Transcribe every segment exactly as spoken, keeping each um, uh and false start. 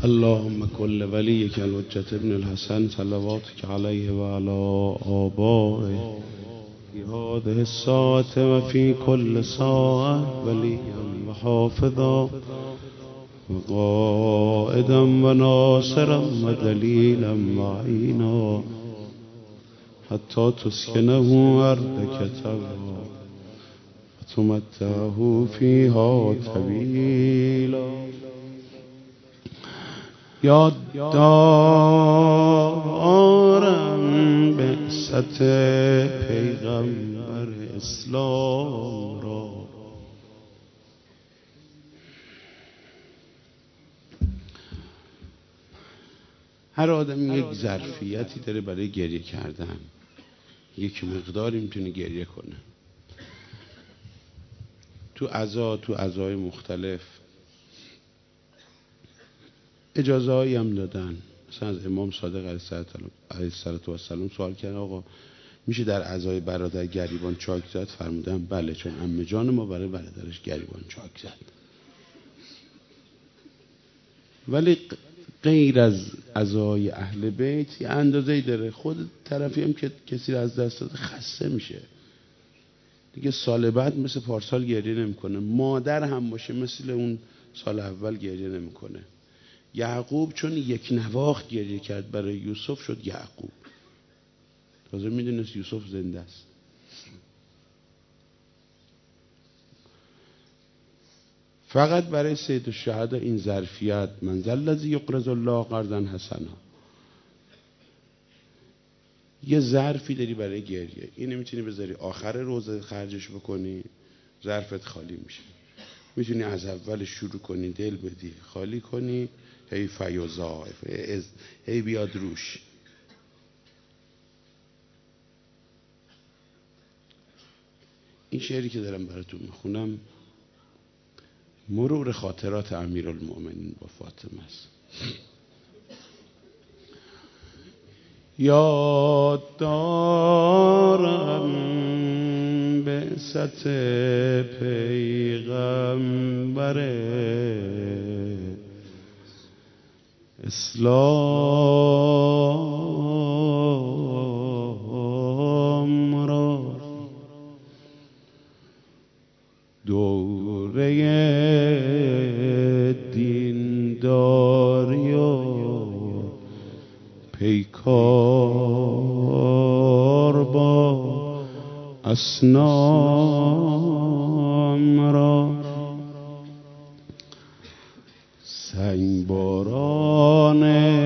اللهم كل وليك الحجة ابن الحسن صلواتك عليه وعلى آبائه في هذه الساعة وفي كل ساعة وليا وحافظا وقائدا وناصرا ودليلا معينا حتى تسكنه أرضك طوعا وتمتعه فيها طويلا. یاد دارم بعثت پیغمبر اسلام را، هر آدم یک ظرفیتی داره برای گریه کردن، یک مقداری میتونه گریه کنه. تو عزا تو عزای مختلف اجازه هایی هم دادن. مثلا از امام صادق علیه السلام سوال کردن آقا میشه در عزای برادر گریبان چاک زد؟ فرمودن بله، چون عمه جان ما برای برادرش گریبان چاک زد. ولی غیر از عزای اهل بیت یه اندازه‌ای داره. خود طرفی هم که کسی رو از دست داده خسته میشه دیگه، سال بعد مثل پارسال گریه نمیکنه. مادر هم باشه مثل اون سال اول گریه نمیکنه. یعقوب چون یک نواخت گریه کرد برای یوسف شد یعقوب، تازه میدونست یوسف زنده است. فقط برای سید الشهدا این ظرفیت من ذا الذی یقرض الله قرضا حسنا، یه ظرفی داری برای گریه. اینو میتونی بذاری آخر روزه خرجش بکنی، ظرفت خالی میشه. میتونی از اول شروع کنی، دل بدی، خالی کنی، هی فیوزا هی بیاد روش. این شعری که دارم براتون میخونم مرور خاطرات امیرالمؤمنین با فاطمه است. یاد دارم بعثت پیغمبر اسلام را، دوره دینداری و پیکار با اصنام را، سنگباران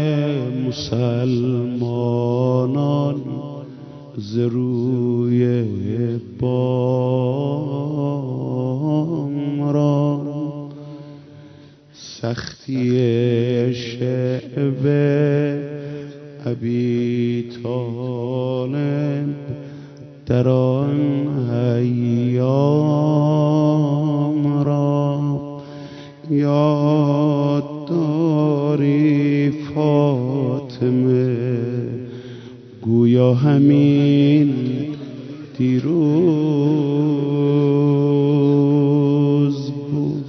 مسلمانان ز روی بام را، سختی شعب ابی طالب در آن ایام را، یاد داری فاطمه گویا همین دیروز بود.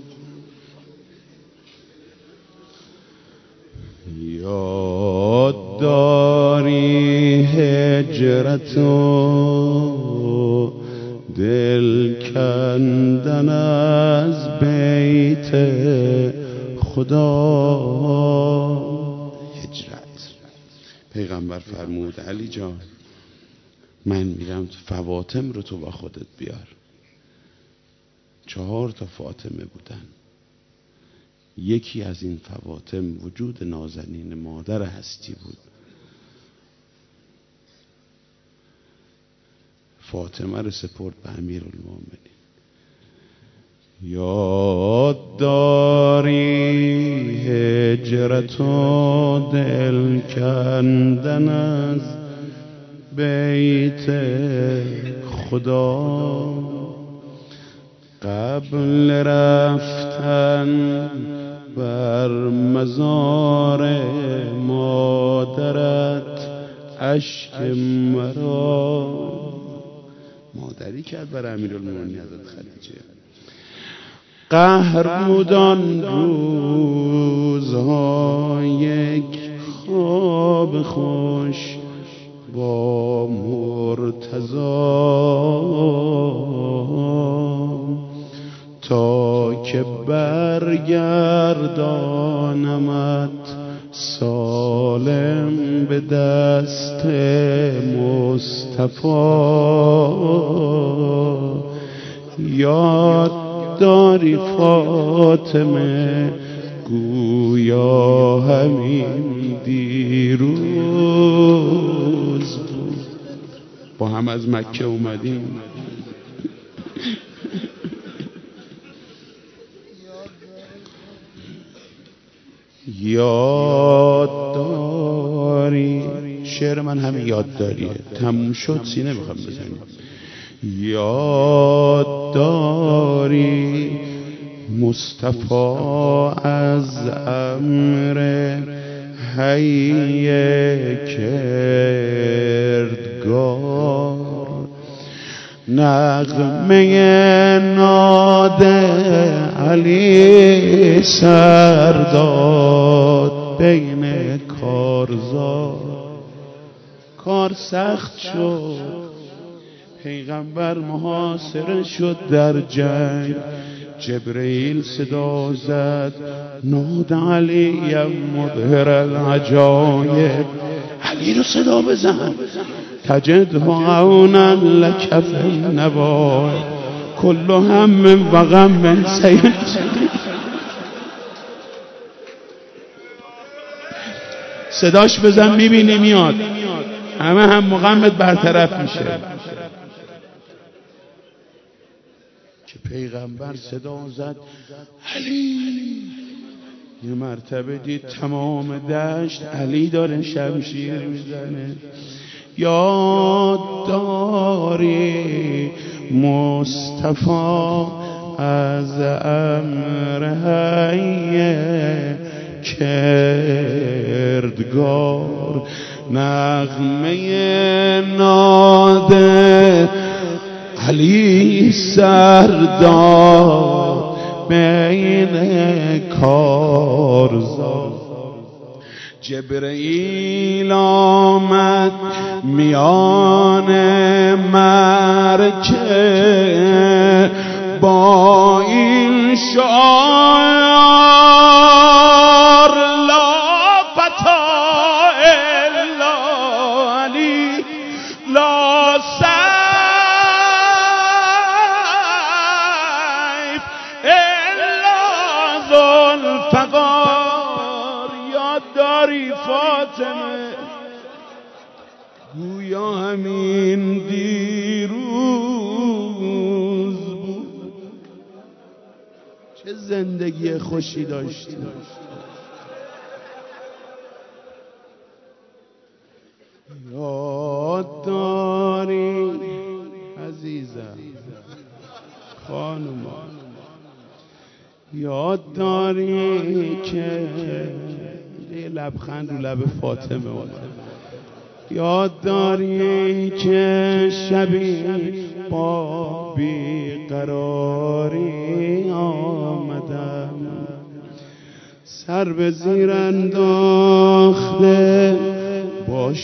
یاد داری هجرت و دل کندن از بیت خدا. هجرت، پیغمبر فرمود علی جان من میرم فواطم رو تو با خودت بیار. چهار تا فاطمه بودن. یکی از این فواطم وجود نازنین مادر هستی بود. فاطمه رو سپرد به امیرالمومنین. یاد داری هجرت و دل کندن از بیت خدا، قبل رفتن بر مزار مادرت اشک مرا. مادری کرد بر امیرالمومنین حضرت خدیجه. قهر بود آن روزها خوش با مرتضی تا که برگردانمت سالم به دست مصطفی. یاد داری فاطمه گویا همین دیروز بود با هم از مکه اومدیم. یاد داری شعر من همین یاد داریه، تموم شد سینه میخوام بزنیم. یاد داری مصطفی از امر حی کردگار نغمه ناد علی سرداد بین کارزار. کار سخت شد، پیغمبر محاصره شد در جنگ. جبرئیل صدا زد ناد علی مظهر العجایب. علی رو صدا بزن تجده عونا لک فی النوائب کل هم و غم سید. صداش بزن میبینی میاد، همه هم مغمت برطرف میشه. که پیغمبر صدا زد علی، یه مرتبه دید تمام دشت علی داره شمشیر میزنه. یاد داری مصطفی از امر حی کردگار نغمه ناده علی سرداد بین کارزار. جبرئیل آمد میان مرکه با این شعار لا فتا الا علی لا سیف الا ذوالفقار. یاد داری فاطمه گویا همین دیروز بود. چه زندگی خوشی داشتی. یاد داری عزیزم خانوما، یاد داری که یه لبخند رو لب فاطمه اومد. یاد داری که شبی با بیقراری آمدم سر به زیر انداخته با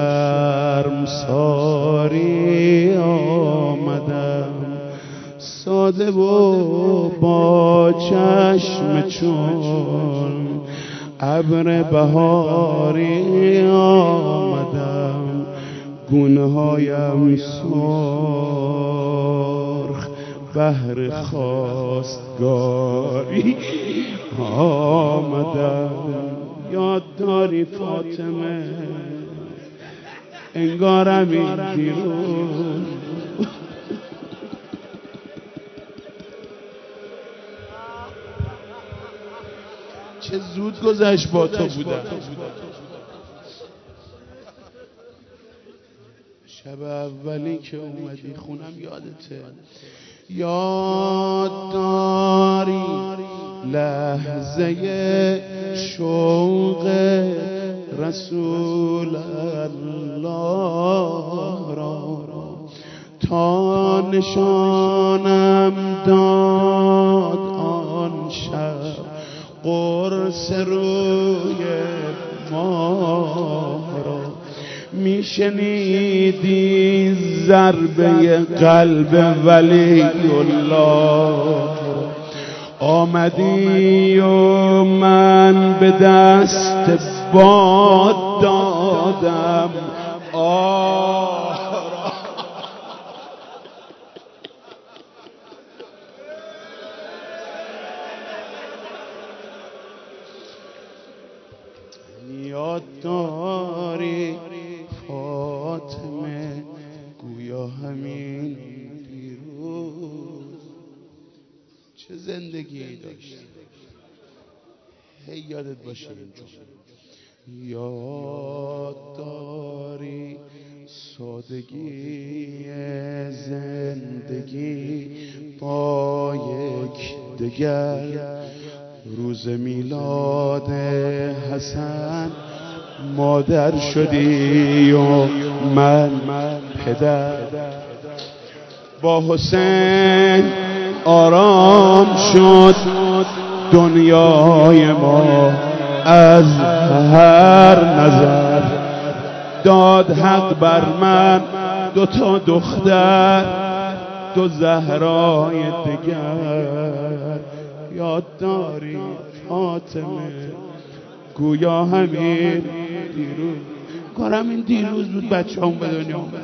شرمساری آمدم ساده و با چشم چون ابر بهاری آمدم گونه‌هایم سرخ بهر خواستگاری آمدم. یاد داری فاطمه انگارم این دیروز چه زود گذشت با تو بودم. شب اولی که اومدی خونم یادته. یاد داری لحظه شوق رسول الله را تا نشانم داد آن شب قرص رو روی ما را میشنیدی ضربه قلب ولی الله آمدی و من به دست باد دادم آه یاد داری فاطمه گویا همین دیروز چه زندگی داشتی هی یادت باشه اینجا یاد داری سادگی زندگی با یک دگر روز میلاد حسن مادر شدی و من پدر با حسین آرام شد دنیای ما از هر نظر داد حق بر من دو تا دختر دو زهرای دگر یاد داری فاطمه گویا همین دیروز کارم این دیروز بود بچه هم به دنیا اومد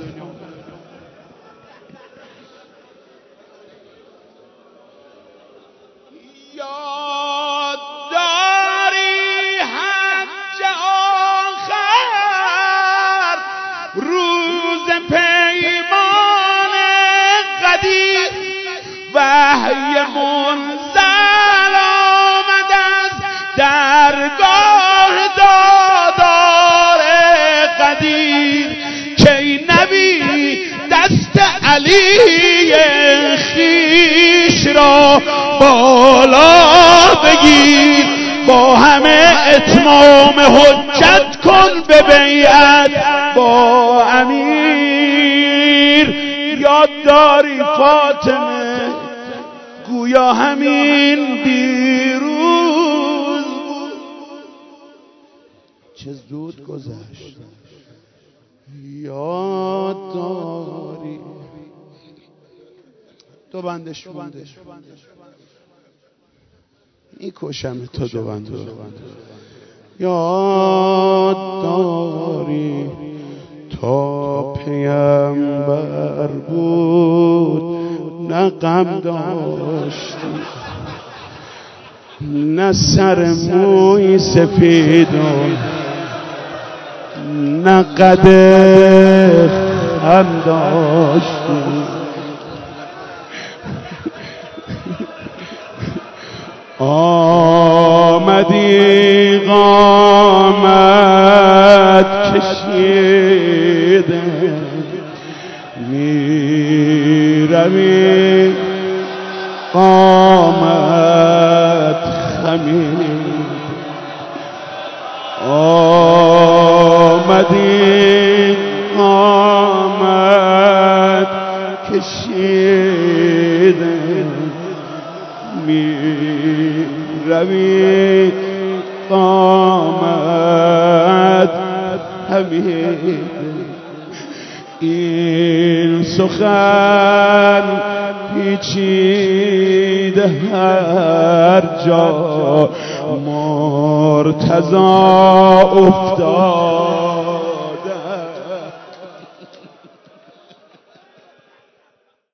یاد داری حج آخر روز پیمان قدیر وحی منزل آمد از درگاه دادار قدیر که نبی دست علی خیش را بالا بگیر با همه اتمام حجت کن به بیعت با امیر یاد داری فاطمه گویا همین دیروز چه زود گذشت یاد داری دو بندش مونده این کشم تو دو بند یاد داری تا پیامبر بود نه غم داشتی نه سر موی سفید و نه قد خم داشتی آمدی قامت کشیده می روی قامت خمید آمدی قامت کشیده می روی قامت همین این سخن پیچیده هر جا مرتضی افتاد